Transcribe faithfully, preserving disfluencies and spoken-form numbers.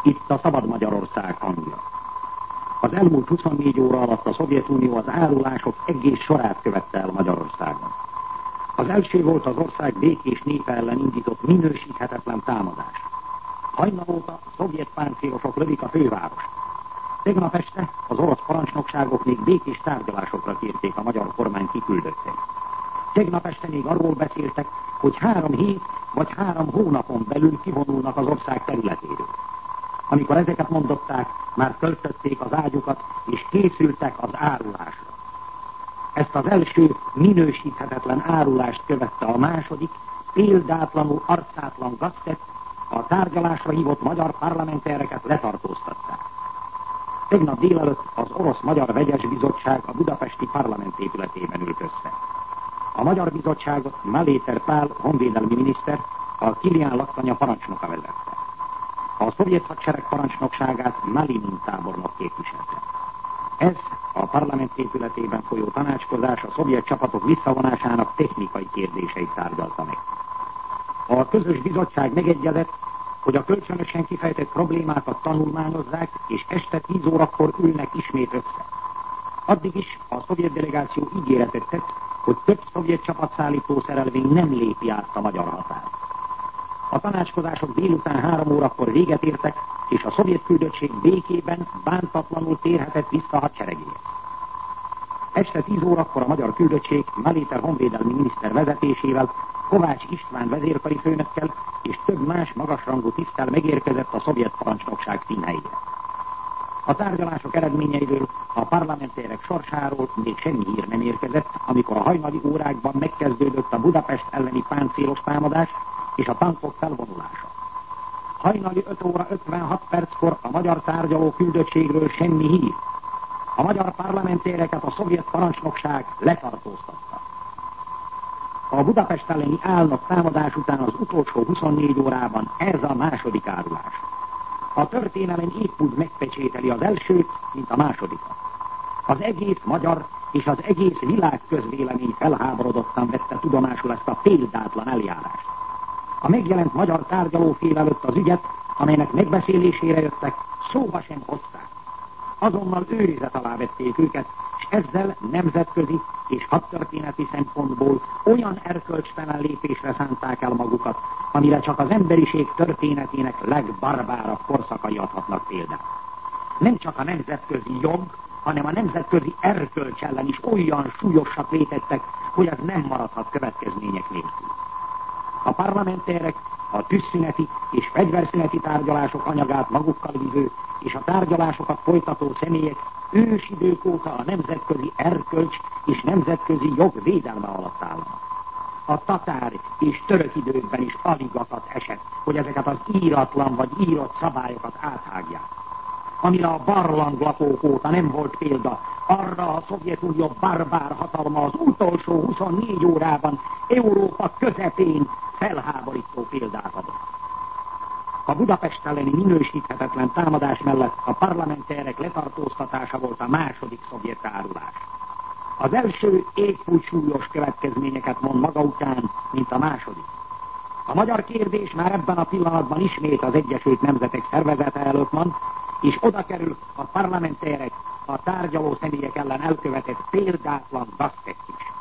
Itt a Szabad Magyarország hangja. Az elmúlt huszonnégy óra alatt a Szovjetunió az árulások egész sorát követte el Magyarországon. Az első volt az ország békés népe ellen indított minősíthetetlen támadás. Hajnal óta a szovjet páncélosok lövik a fővárost. Tegnap este az orosz parancsnokságok még békés tárgyalásokra kérték a magyar kormány kiküldötteit. Tegnap este még arról beszéltek, hogy három hét vagy három hónapon belül kivonulnak az ország területéről. Amikor ezeket mondották, már töltötték az ágyukat, és készültek az árulásra. Ezt az első minősíthetetlen árulást követte a második, példátlanul arcátlan gaztett, a tárgyalásra hívott magyar parlamentereket letartóztatták. Tegnap délelőtt az orosz-magyar vegyes bizottság a budapesti parlament épületében ült össze. A magyar bizottságot Maléter Pál honvédelmi miniszter, a Kilián laktanya parancsnoka vezette. A szovjet hadsereg parancsnokságát Malinin tábornok képviselte. Ez a parlament épületében folyó tanácskozás a szovjet csapatok visszavonásának technikai kérdéseit tárgyalta meg. A közös bizottság megegyezett, hogy a kölcsönösen kifejtett problémákat tanulmányozzák, és este tíz órakor ülnek ismét össze. Addig is a szovjet delegáció ígéretet tett, hogy több szovjet csapatszállító szerelvény nem lépi át a magyar határt. A tanácskozások délután három órakor véget értek, és a szovjet küldöttség békében bántatlanul térhetett vissza hadseregéhez. Este tíz órakor a magyar küldöttség Maléter honvédelmi miniszter vezetésével, Kovács István vezérkari főnökkel és több más magasrangú tiszttel megérkezett a szovjet parancsnokság színhelyére. A tárgyalások eredményeiről, a parlamenterek sorsáról még semmi hír nem érkezett, amikor a hajnali órákban megkezdődött a Budapest elleni páncélos támadás és a tankok felvonulása. Hajnali öt óra ötvenhat perckor a magyar tárgyaló küldöttségről semmi hír. A magyar parlamentereket a szovjet parancsnokság letartóztatta. A Budapest elleni álnok támadás után az utolsó huszonnégy órában ez a második árulás. A történelem épp úgy megpecsételi az elsőt, mint a másodikat. Az egész magyar és az egész világ közvélemény felháborodottan vette tudomásul ezt a példátlan eljárást. A megjelent magyar tárgyalófél előtt az ügyet, amelynek megbeszélésére jöttek, szóba sem hozták. Azonnal őrizet alá vették őket, és ezzel nemzetközi és hadtörténeti szempontból olyan erkölcstelen lépésre szánták el magukat, amire csak az emberiség történetének legbarbárabb korszakai adhatnak példát. Nem csak a nemzetközi jog, hanem a nemzetközi erkölcs ellen is olyan súlyosak vétettek, hogy ez nem maradhat következmények nélkül. A parlamenterek a tűzszüneti és fegyverszüneti tárgyalások anyagát magukkal vívő és a tárgyalásokat folytató személyek ősidők óta a nemzetközi erkölcs és nemzetközi jog védelme alatt állnak. A tatár és török időkben is alig akadt eset, hogy ezeket az íratlan vagy írott szabályokat áthágják. Amire a barlanglakók óta nem volt példa, arra a Szovjetunió barbár hatalma az utolsó huszonnégy órában Európa közepén felháborító példát adott. A Budapest elleni minősíthetetlen támadás mellett a parlamenterek letartóztatása volt a második szovjet árulás. Az első épp úgy súlyos következményeket mond maga után, mint a második. A magyar kérdés már ebben a pillanatban ismét az Egyesült Nemzetek Szervezete előtt van, és oda kerül a parlamenterek, a tárgyaló személyek ellen elkövetett példátlan gaztettés.